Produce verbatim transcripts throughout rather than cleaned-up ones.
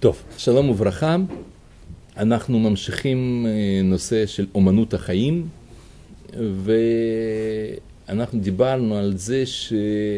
טוב, שלום וברכה. אנחנו ממשיכים נושא של אומנות החיים, ואנחנו דיברנו על זה ש...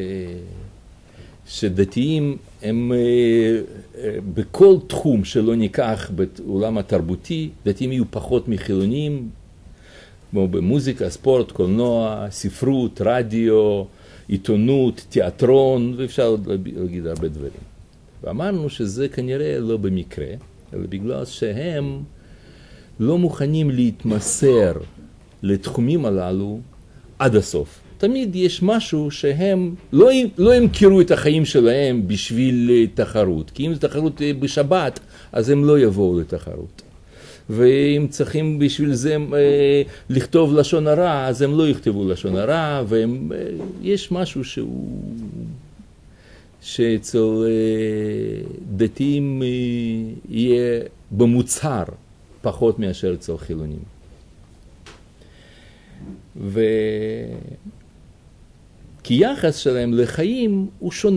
שדתיים הם בכל תחום שלא ניקח בעולם התרבותי, דתיים יהיו פחות מחילונים, כמו במוזיקה, ספורט, קולנוע, ספרות, רדיו, עיתונות, תיאטרון, ואפשר להגיד הרבה דברים. ואמרנו שזה כנראה לא במקרה, אלא בגלל שהם לא מוכנים להתמסר לתחומים הללו עד הסוף. תמיד יש משהו שהם לא, לא ימכרו את החיים שלהם בשביל תחרות. כי אם זה תחרות בשבת, אז הם לא יבואו לתחרות. ואם צריכים בשביל זה אה, לכתוב לשון הרע, אז הם לא יכתבו לשון הרע, ויש אה, משהו שהוא... שאצל אה, דתיים אה, יהיה במוצהר פחות מאשר אצל חילונים. ו... כי יחס שלהם לחיים הוא שונה.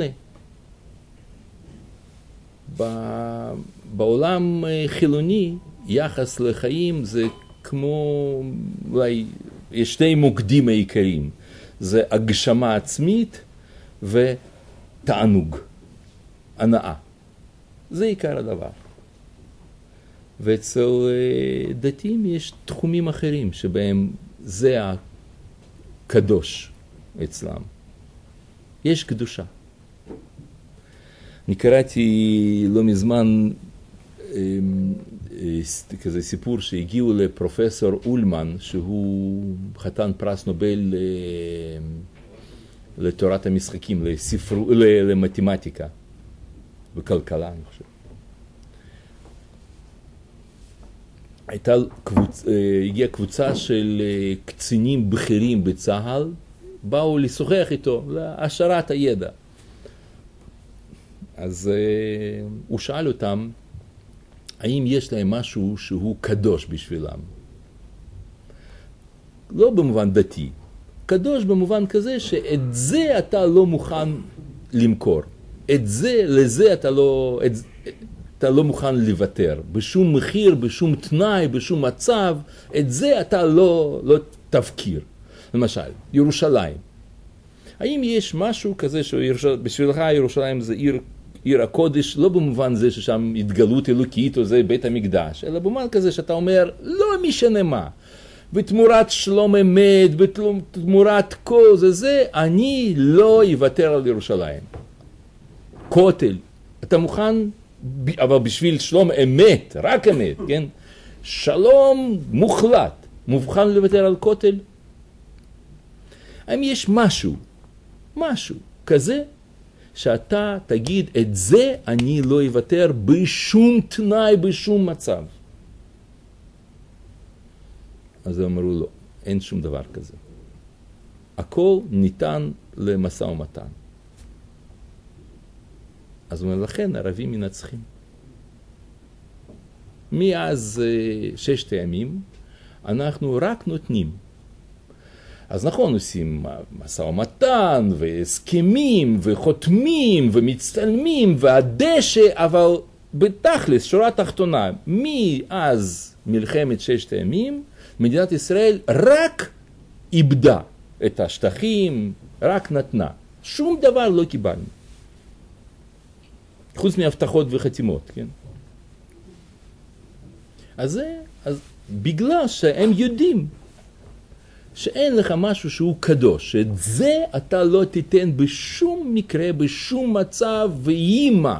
בעולם חילוני יחס לחיים זה כמו, אולי, יש שני מוקדים העיקריים. זה הגשמה עצמית ותענוג, הנאה. זה עיקר הדבר. ואצל דתיים יש תחומים אחרים שבהם זה הקדוש אצלם. יש קדושה. אני קראתי לא מזמן כזה סיפור שהגיעו לפרופסור אולמן, שהוא חתן פרס נובל לתורת המשחקים, לספר... למתמטיקה וכלכלה, אני חושב. הייתה קבוצ... הגיעה קבוצה של קצינים בכירים בצה"ל, באו לשוחח איתו, להשארת הידע. אז uh, הוא שאל אותם, האם יש להם משהו שהוא קדוש בשבילם? לא במובן דתי, קדוש במובן כזה שאת זה אתה לא מוכן למכור. את זה, לזה אתה לא, את, אתה לא מוכן לוותר. בשום מחיר, בשום תנאי, בשום מצב, את זה אתה לא, לא תפקיר. למשל, ירושלים. האם יש משהו כזה שבשבילך ירושלים זה עיר, עיר הקודש, לא במובן זה ששם התגלות אלוקית או זה בית המקדש, אלא במובן כזה שאתה אומר, לא משנה מה, בתמורת שלום אמת, בתמורת כל זה זה, אני לא אוותר על ירושלים. כותל, אתה מוכן, אבל בשביל שלום אמת, רק אמת, כן? שלום מוחלט, מוכן לוותר על כותל? האם יש משהו, משהו כזה, שאתה תגיד, את זה אני לא אוותר בשום תנאי, בשום מצב? אז הם אמרו לו, אין שום דבר כזה. הכל ניתן למשא ומתן. אז הוא אומר, לכן ערבים מנצחים. מאז ששת הימים, אנחנו רק נותנים. אז נכון, עושים משא ומתן, והסכמים, וחותמים, ומצטלמים, והדשא, אבל בתכלס, שורה תחתונה, מאז מלחמת ששת הימים, מדינת ישראל רק איבדה את השטחים, רק נתנה. שום דבר לא קיבלנו. חוץ מהבטחות וחתימות, כן? אז זה, אז בגלל שהם יודעים, שאין לך משהו שהוא קדוש, שאת זה אתה לא תיתן בשום מקרה, בשום מצב ואימה.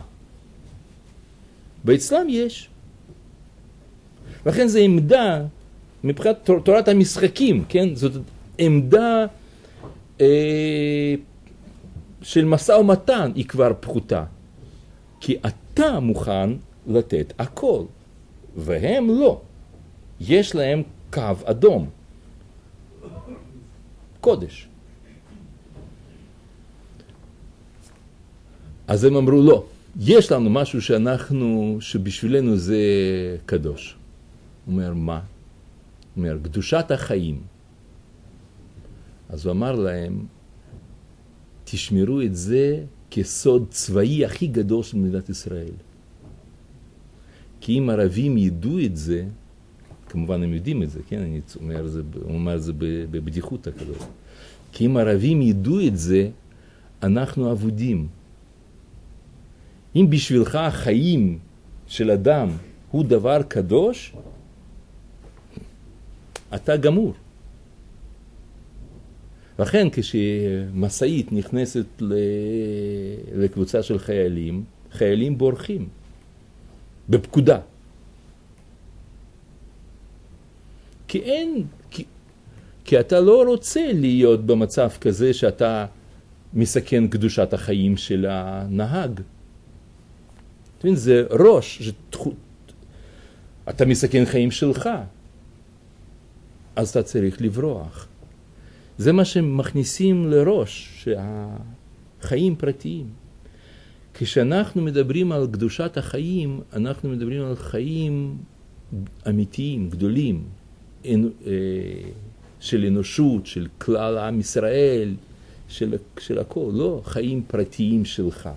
ואצלם יש. לכן זו עמדה, מבחינת תורת המשחקים, כן? זאת עמדה אה, של משא ומתן, היא כבר פחותה. כי אתה מוכן לתת הכל, והם לא. יש להם קו אדום. קודש. אז הם אמרו לא, יש לנו משהו שאנחנו, שבשבילנו זה קדוש. הוא אומר, מה? הוא אומר, קדושת החיים. אז הוא אמר להם, תשמרו את זה כסוד צבאי הכי גדול של מדינת ישראל. כי אם ערבים ידעו את זה, כמובן הם יודעים את זה, כן? אני אומר, זה, אומר את זה בבדיחותא כזאת. כי אם ערבים ידעו את זה, אנחנו עבודים. אם בשבילך החיים של אדם הוא דבר קדוש, אתה גמור. לכן כשמסעית נכנסת לקבוצה של חיילים, חיילים בורחים, בפקודה. כי אין, כי, כי אתה לא רוצה להיות במצב כזה שאתה מסכן קדושת החיים של הנהג. זה ראש, זה תחו... אתה מסכן חיים שלך, אז אתה צריך לברוח. זה מה שמכניסים לראש, שהחיים פרטיים. כשאנחנו מדברים על קדושת החיים, אנחנו מדברים על חיים אמיתיים, גדולים, של אנושות, של כלל עם ישראל, של, של הכל, לא חיים פרטיים שלך.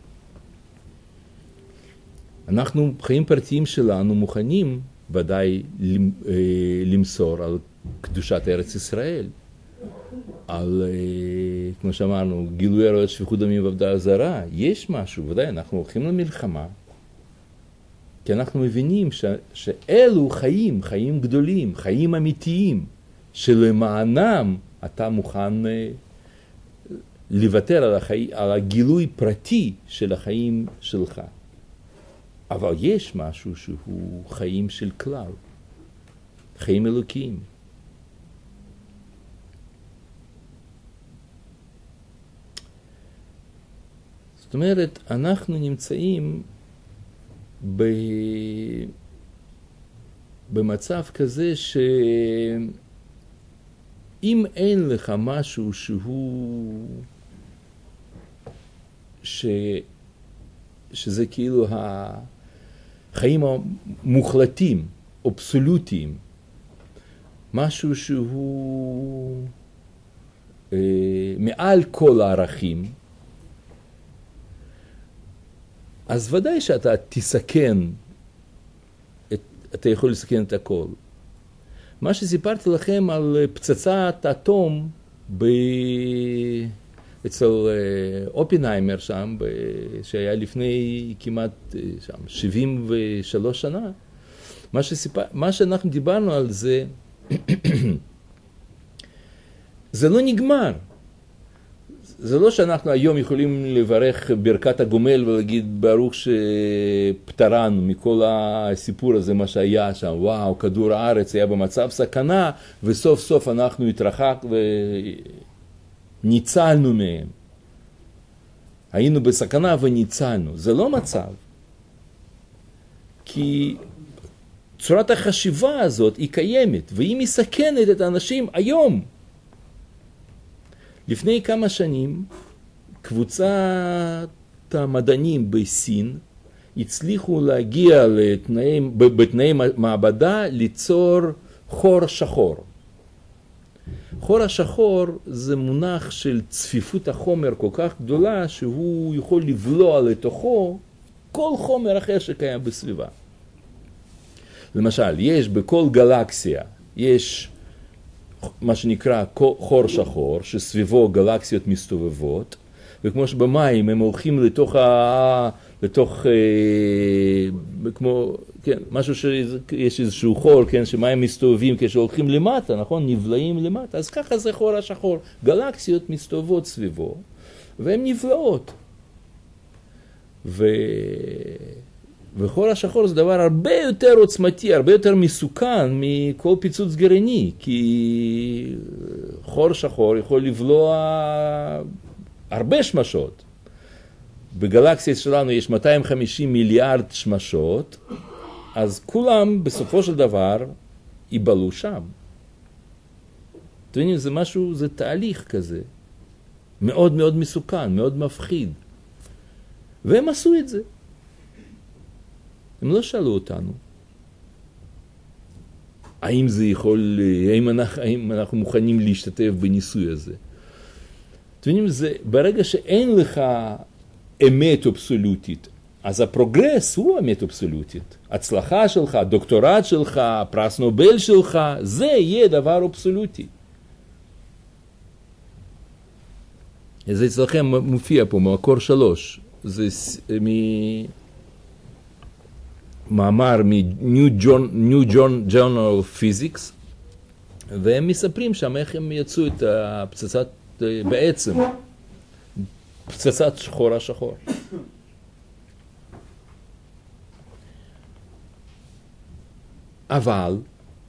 אנחנו, חיים פרטיים שלנו, מוכנים ודאי למסור על קדושת ארץ ישראל, על, כמו שאמרנו, גילוי עריות, שפיכות דמים ועבודה זרה. יש משהו, ודאי, אנחנו הולכים למלחמה, כי אנחנו מבינים ש, שאלו חיים, חיים גדולים, חיים אמיתיים, שלמענם אתה מוכן לוותר על, החי, על הגילוי פרטי של החיים שלך. אבל יש משהו שהוא חיים של כלל, חיים אלוקיים. זאת אומרת, אנחנו נמצאים ב... במצב כזה שאם אין לך משהו שהוא... ש... שזה כאילו החיים המוחלטים, אבסולוטיים, משהו שהוא אה, מעל כל הערכים, אז ודאי שאתה תסכן, את, אתה יכול לסכן את הכל. מה שסיפרתי לכם על פצצת אטום ב... אצל אופנהיימר שם, שהיה לפני כמעט שם, שבעים ושלוש שנה, מה, שסיפר, מה שאנחנו דיברנו על זה, זה לא נגמר. זה לא שאנחנו היום יכולים לברך ברכת הגומל ולהגיד ברוך שפטרנו מכל הסיפור הזה, מה שהיה שם, וואו, כדור הארץ היה במצב סכנה, וסוף סוף אנחנו התרחק וניצלנו מהם. היינו בסכנה וניצלנו. זה לא מצב. כי צורת החשיבה הזאת היא קיימת, והיא מסכנת את האנשים היום. לפני כמה שנים, קבוצת המדענים בסין הצליחו להגיע לתנאי, בתנאי מעבדה ליצור חור שחור. חור השחור זה מונח של צפיפות החומר כל כך גדולה שהוא יכול לבלוע לתוכו כל חומר אחר שקיים בסביבה. למשל, יש בכל גלקסיה, יש מה שנקרא חור שחור, שסביבו גלקסיות מסתובבות, וכמו שבמים הם הולכים לתוך, ה... לתוך אה, כמו, כן, משהו שיש איזשהו חור, כן, שמים מסתובבים כשהולכים למטה, נכון? נבלעים למטה, אז ככה זה חור השחור. גלקסיות מסתובבות סביבו, והן נבלעות. ו... וחור השחור זה דבר הרבה יותר עוצמתי, הרבה יותר מסוכן מכל פיצוץ גרעיני, כי חור שחור יכול לבלוע הרבה שמשות. בגלקסיה שלנו יש מאתיים וחמישים מיליארד שמשות, אז כולם בסופו של דבר ייבלו שם. אתם יודעים, זה משהו, זה תהליך כזה, מאוד מאוד מסוכן, מאוד מפחיד. והם עשו את זה. הם לא שאלו אותנו. האם זה יכול, האם אנחנו, האם אנחנו מוכנים להשתתף בניסוי הזה? אתם יודעים, זה, ברגע שאין לך אמת אבסולוטית, אז הפרוגרס הוא אמת אבסולוטית. הצלחה שלך, דוקטורט שלך, פרס נובל שלך, זה יהיה דבר אבסולוטי. זה אצלכם מופיע פה, מקור שלוש. זה ממאמר מ-New Journal of Physics, והם מספרים שם איך הם יצאו את הפצצת, בעצם, פצצת שחור השחור. אבל,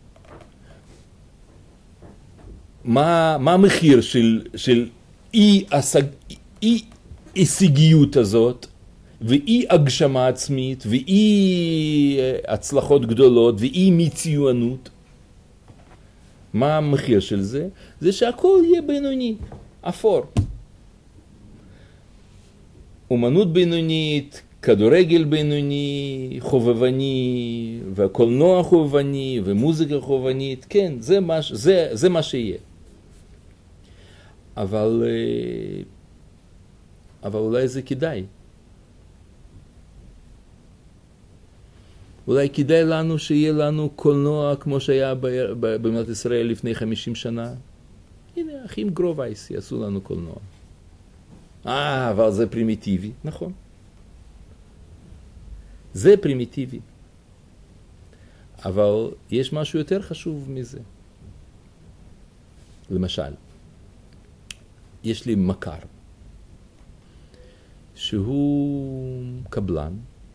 מה, מה המחיר של, של אי, הסג, אי הישגיות הזאת, ואי הגשמה עצמית, ואי הצלחות גדולות, ואי מצוינות? מה המחיר של זה? זה שהכל יהיה בינוני, אפור. אומנות בינונית, כדורגל בינוני, חובבני, והקולנוע חובבני, ומוזיקה חובבנית, כן, זה מה, זה, זה מה שיהיה. אבל, אבל אולי זה כדאי. אולי כדאי לנו שיהיה לנו קולנוע כמו שהיה במדינת ישראל לפני חמישים שנה. הנה, אחים גרובייס יעשו לנו קולנוע. אה, אבל זה פרימיטיבי. נכון. זה פרימיטיבי. אבל יש משהו יותר חשוב מזה. למשל, יש לי מכר, שהוא קבלן,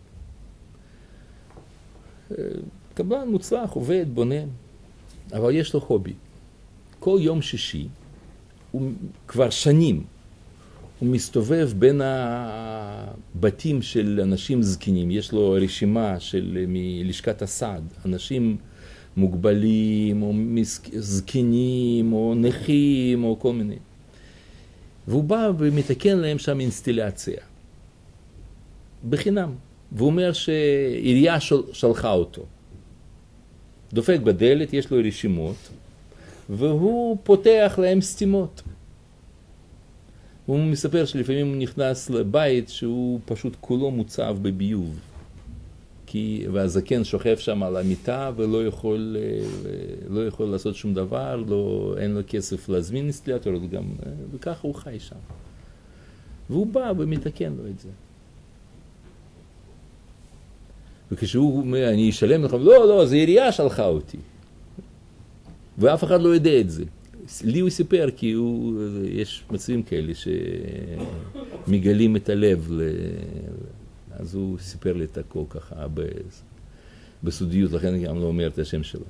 קבלן מוצלח, עובד, בונה, אבל יש לו הובי. כל יום שישי, הוא כבר שנים, הוא מסתובב בין הבתים של אנשים זקנים, יש לו רשימה של מלשכת הסעד, אנשים מוגבלים, או זקנים, או נכים, או כל מיני. והוא בא ומתקן להם שם אינסטלציה, בחינם. והוא אומר שעירייה של, שלחה אותו. דופק בדלת, יש לו רשימות, והוא פותח להם סתימות. הוא מספר שלפעמים הוא נכנס לבית שהוא פשוט כולו מוצב בביוב. כי, והזקן שוכב שם על המיטה ולא יכול, לא יכול לעשות שום דבר, לא, אין לו כסף להזמין אינסטלטור, גם, וככה הוא חי שם. והוא בא ומתקן לו את זה. וכשהוא אומר, אני אשלם לך, לא, לא, זה עירייה שלחה אותי. ואף אחד לא יודע את זה. לי הוא סיפר, כי הוא, יש מצבים כאלה שמגלים את הלב, אז הוא סיפר לי את הכל ככה בסודיות, לכן אני גם לא אומר את השם שלו.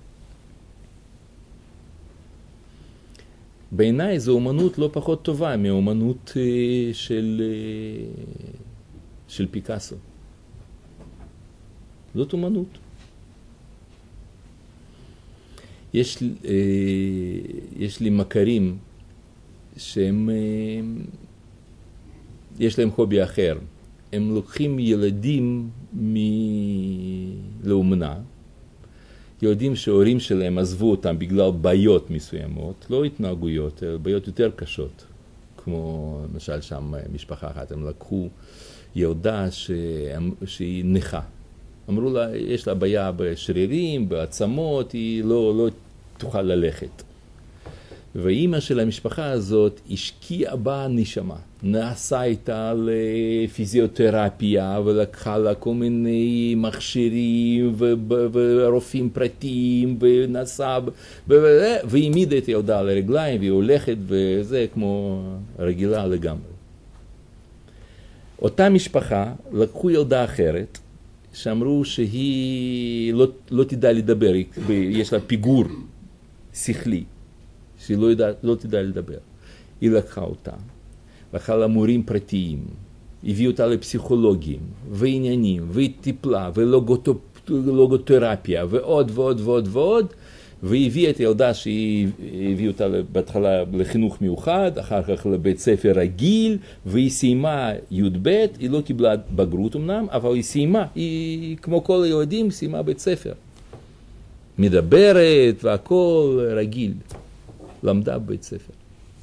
בעיניי זו אומנות לא פחות טובה מאומנות של, של פיקאסו. זאת אומנות. יש, יש לי מכרים שהם, יש להם הובי אחר. הם לוקחים ילדים לאומנה, ילדים שההורים שלהם עזבו אותם בגלל בעיות מסוימות, לא התנהגויות, אלא בעיות יותר קשות, כמו למשל שם משפחה אחת, הם לקחו ילדה שהיא נכה. אמרו לה, יש לה בעיה בשרירים, בעצמות, היא לא, לא תוכל ללכת. ואימא של המשפחה הזאת השקיעה בה נשמה. נעשה איתה לפיזיותרפיה ולקחה לה כל מיני מכשירים ורופאים פרטיים ונסע והעמידה את ילדה על הרגליים והיא הולכת וזה כמו רגילה לגמרי. אותה משפחה לקחו ילדה אחרת שאמרו שהיא לא, לא תדע לדבר, יש לה פיגור שכלי, שהיא לא, ידע, לא תדע לדבר. היא לקחה אותה, לקחה לה מורים פרטיים, הביאו אותה לפסיכולוגים ועניינים, והיא טיפלה, ולוגותרפיה, ועוד ועוד ועוד ועוד, והיא את ילדה שהיא הביאה אותה בהתחלה לחינוך מיוחד, אחר כך לבית ספר רגיל, והיא סיימה י' ב', היא לא קיבלה בגרות אמנם, אבל היא סיימה, היא כמו כל הילדים סיימה בית ספר. מדברת והכל רגיל, למדה בבית ספר.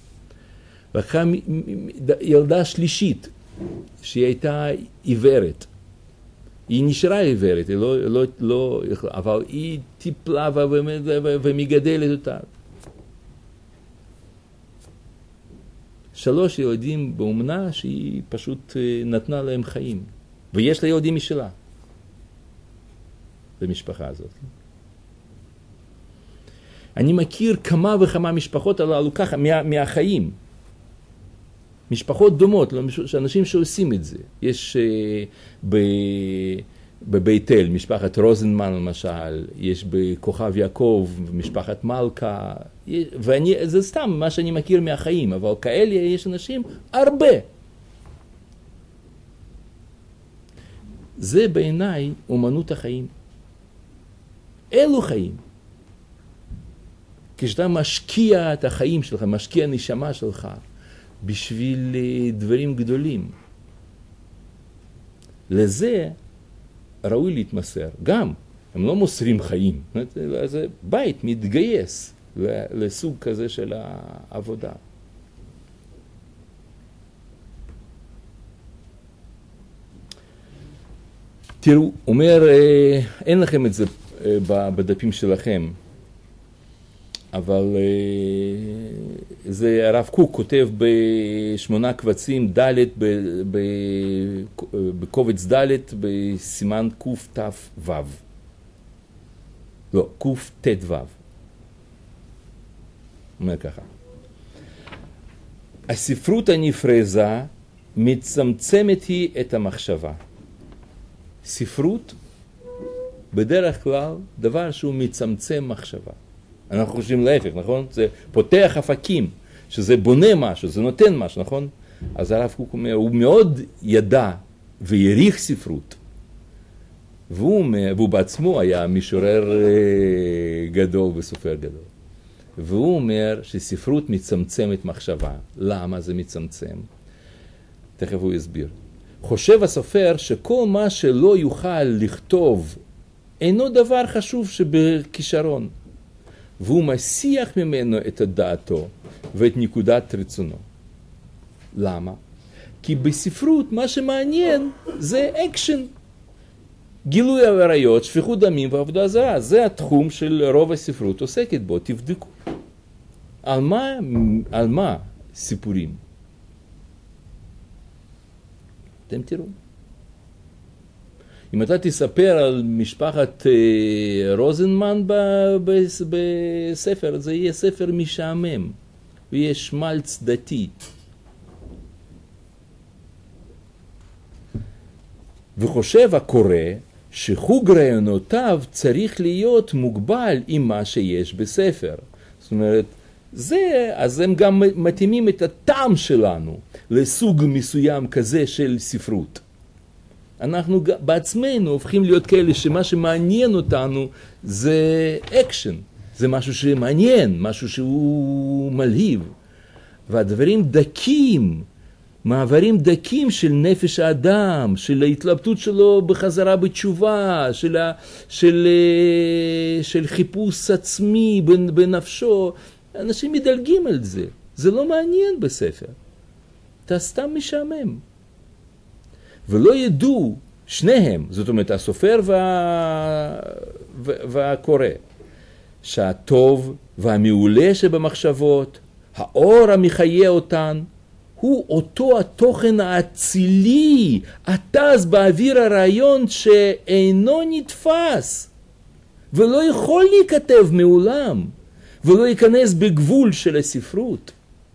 לקחה ילדה שלישית, שהיא הייתה עיוורת, היא נשארה עיוורת, היא לא, לא, לא, אבל היא טיפלה ומגדלת אותה. שלוש ילדים באומנה שהיא פשוט נתנה להם חיים. ויש לה ילדים משלה. במשפחה הזאת. אני מכיר כמה וכמה משפחות הללו ככה, מה, מהחיים. משפחות דומות, אנשים שעושים את זה. יש uh, ב, בבית אל, משפחת רוזנמן למשל, יש בכוכב יעקב, משפחת מלכה, ואני, זה סתם מה שאני מכיר מהחיים, אבל כאלה יש אנשים הרבה. זה בעיניי אומנות החיים. אלו חיים. כשאתה משקיע את החיים שלך, משקיע נשמה שלך, בשביל דברים גדולים. לזה ראוי להתמסר. גם, הם לא מוסרים חיים. זה בית מתגייס לסוג כזה של העבודה. תראו, אומר, אין לכם את זה בדפים שלכם, אבל זה הרב קוק כותב בשמונה קבצים ד' בקובץ ד' בסימן קוף תף וו. לא, קוף תת וו. אומר ככה. הספרות הנפרזה מצמצמת היא את המחשבה. ספרות בדרך כלל דבר שהוא מצמצם מחשבה. אנחנו חושבים להפך, נכון? זה פותח אופקים, שזה בונה משהו, זה נותן משהו, נכון? אז הרב קוק אומר, הוא מאוד ידע ויריך ספרות. והוא, והוא בעצמו היה משורר גדול וסופר גדול. והוא אומר שספרות מצמצמת מחשבה. למה זה מצמצם? תכף הוא יסביר. חושב הסופר שכל מה שלא יוכל לכתוב אינו דבר חשוב שבכישרון. והוא מסיח ממנו את דעתו ואת נקודת רצונו. למה? כי בספרות מה שמעניין זה אקשן. גילוי עריות, שפיכות דמים ועבודה זרה. זה התחום של רוב הספרות עוסקת בו. תבדקו. על מה, על מה סיפורים? אתם תראו. אם אתה תספר על משפחת רוזנמן בספר, זה יהיה ספר משעמם, ויהיה שמלץ דתי. וחושב הקורא שחוג רעיונותיו צריך להיות מוגבל עם מה שיש בספר. זאת אומרת, זה, אז הם גם מתאימים את הטעם שלנו לסוג מסוים כזה של ספרות. אנחנו בעצמנו הופכים להיות כאלה שמה שמעניין אותנו זה אקשן, זה משהו שמעניין, משהו שהוא מלהיב. והדברים דקים, מעברים דקים של נפש האדם, של ההתלבטות שלו בחזרה בתשובה, של, של, של חיפוש עצמי בנפשו, אנשים מדלגים על זה. זה לא מעניין בספר. אתה סתם משעמם. ולא ידעו שניהם, זאת אומרת הסופר וה... והקורא, שהטוב והמעולה שבמחשבות, האור המחיה אותן, הוא אותו התוכן האצילי, הטז באוויר הרעיון שאינו נתפס, ולא יכול להיכתב מעולם, ולא ייכנס בגבול של הספרות.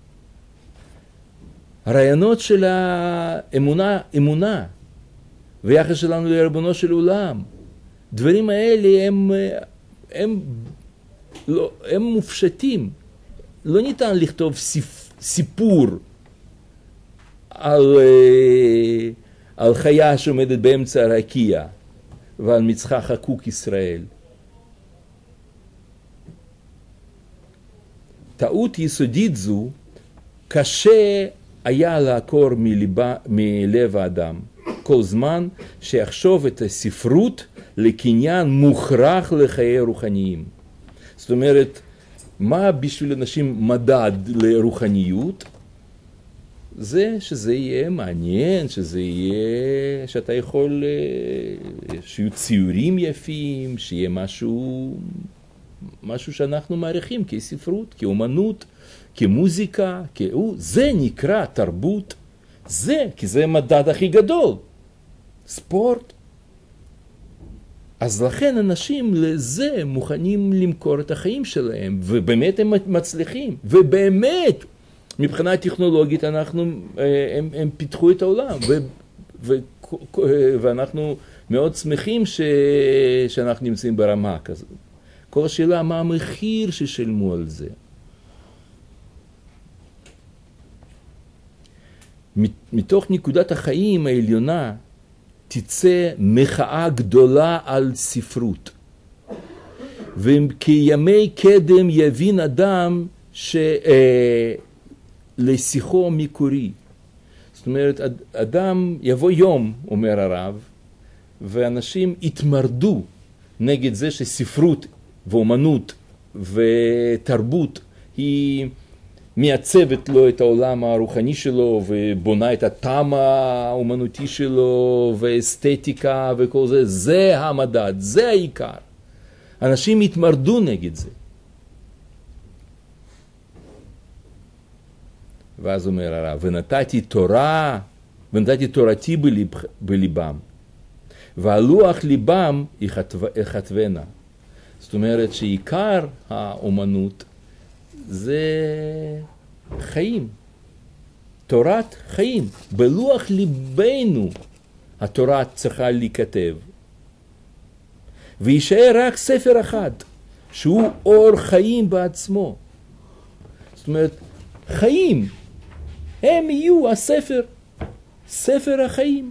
הרעיונות של האמונה, אמונה, ויחס שלנו לריבונו של עולם, דברים האלה הם, הם, לא, הם מופשטים. לא ניתן לכתוב סיפ, סיפור על, על חיה שעומדת באמצע הרקיע, ועל מצחה חקוק ישראל. טעות יסודית זו קשה היה לעקור מליבה, מלב האדם, כל זמן שיחשוב את הספרות לקניין מוכרח לחיי רוחניים. זאת אומרת, מה בשביל אנשים מדד לרוחניות? זה שזה יהיה מעניין, שזה יהיה, שאתה יכול שיהיו ציורים יפים, שיהיה משהו, משהו שאנחנו מעריכים כספרות, כאומנות, כמוזיקה, כאו, זה נקרא תרבות, זה, כי זה המדד הכי גדול, ספורט. אז לכן אנשים לזה מוכנים למכור את החיים שלהם, ובאמת הם מצליחים, ובאמת מבחינה טכנולוגית אנחנו, הם, הם פיתחו את העולם, ו, ו, ואנחנו מאוד שמחים ש, שאנחנו נמצאים ברמה כזאת. כל השאלה מה המחיר ששלמו על זה. מתוך נקודת החיים העליונה תצא מחאה גדולה על ספרות. וכימי קדם יבין אדם שלשיחו מקורי. זאת אומרת, אדם יבוא יום, אומר הרב, ואנשים יתמרדו נגד זה שספרות ואומנות ותרבות היא מייצבת לו את העולם הרוחני שלו ובונה את הטעם האומנותי שלו ואסתטיקה וכל זה. זה המדד, זה העיקר. אנשים יתמרדו נגד זה. ואז אומר הרב, ונתתי תורה, ונתתי תורתי בליב, בליבם, והלוח ליבם יחטבנה. זאת אומרת שעיקר האומנות זה חיים, תורת חיים. בלוח ליבנו התורה צריכה להיכתב. וישאר רק ספר אחד, שהוא אור חיים בעצמו. זאת אומרת, חיים, הם יהיו הספר, ספר החיים.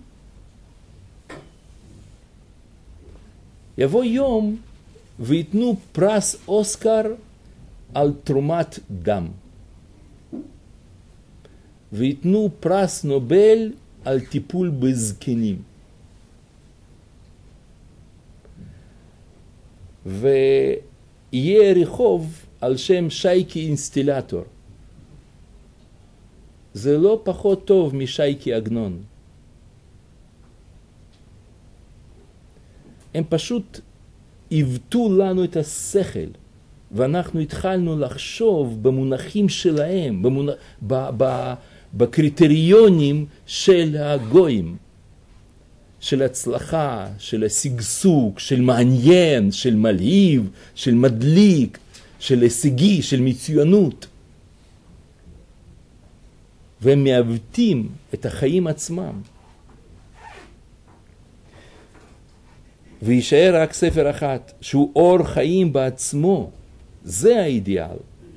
יבוא יום ויתנו פרס אוסקר על תרומת דם. ויתנו פרס נובל על טיפול בזקנים. ויהיה רחוב על שם שייקי אינסטילטור. זה לא פחות טוב משייקי עגנון. הם פשוט עיוותו לנו את השכל. ואנחנו התחלנו לחשוב במונחים שלהם, במונח, ב, ב, בקריטריונים של הגויים, של הצלחה, של השגשוג, של מעניין, של מלהיב, של מדליק, של הישגי, של מצוינות. והם מעוותים את החיים עצמם. וישאר רק ספר אחת, שהוא אור חיים בעצמו. זה האידיאל.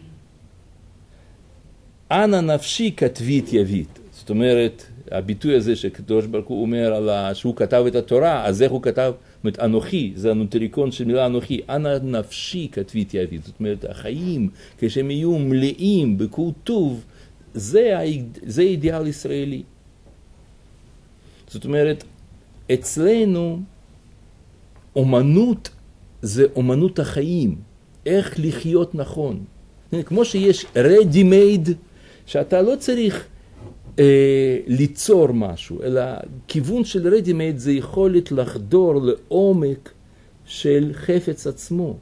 אנא נפשי כתבית יבית. זאת אומרת, הביטוי הזה שקדוש ברוך הוא אומר על ה... שהוא כתב את התורה, אז איך הוא כתב? זאת אומרת, אנוכי, זה הנוטריקון של מילה אנוכי. אנא נפשי כתבית יבית. זאת אומרת, החיים, כשהם יהיו מלאים בכל טוב, זה, זה אידיאל ישראלי. זאת אומרת, אצלנו אומנות זה אומנות החיים. איך לחיות נכון. כמו שיש ready made, שאתה לא צריך אה, ליצור משהו, אלא כיוון של ready made זה יכולת לחדור לעומק של חפץ עצמו.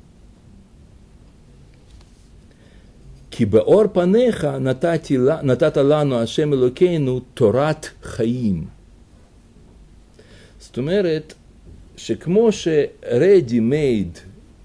כי באור פניך נתתי, נתת לנו השם אלוקינו תורת חיים. זאת אומרת, שכמו ש-ready made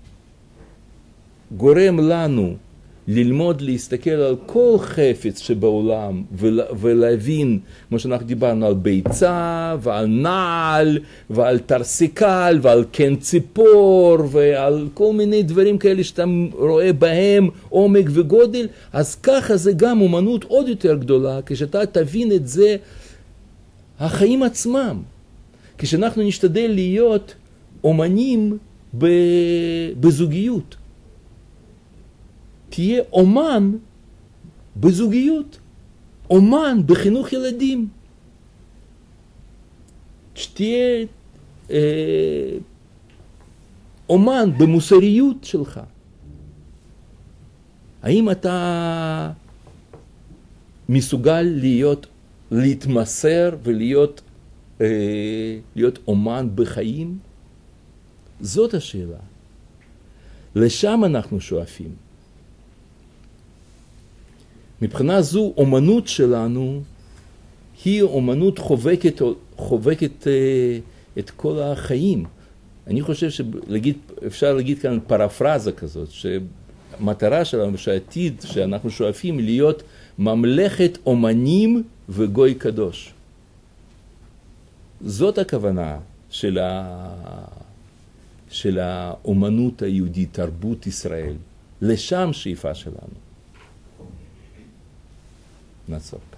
גורם לנו ללמוד להסתכל על כל חפץ שבעולם ולהבין, כמו שאנחנו דיברנו, על ביצה ועל נעל ועל תרסיקל ועל קן ציפור ועל כל מיני דברים כאלה שאתה רואה בהם עומק וגודל, אז ככה זה גם אומנות עוד יותר גדולה, כשאתה תבין את זה, החיים עצמם. כשאנחנו נשתדל להיות אומנים בזוגיות. תהיה אומן בזוגיות, אומן בחינוך ילדים. שתהיה אה, אומן במוסריות שלך. האם אתה מסוגל להיות, להתמסר ולהיות להיות אומן בחיים? זאת השאלה. לשם אנחנו שואפים. מבחינה זו, אומנות שלנו היא אומנות חובקת, חובקת את כל החיים. אני חושב שאפשר להגיד כאן פרפרזה כזאת, שהמטרה שלנו, שהעתיד שאנחנו שואפים להיות ממלכת אומנים וגוי קדוש. זאת הכוונה של, ה... של האומנות היהודית, תרבות ישראל. לשם שאיפה שלנו. נעצור.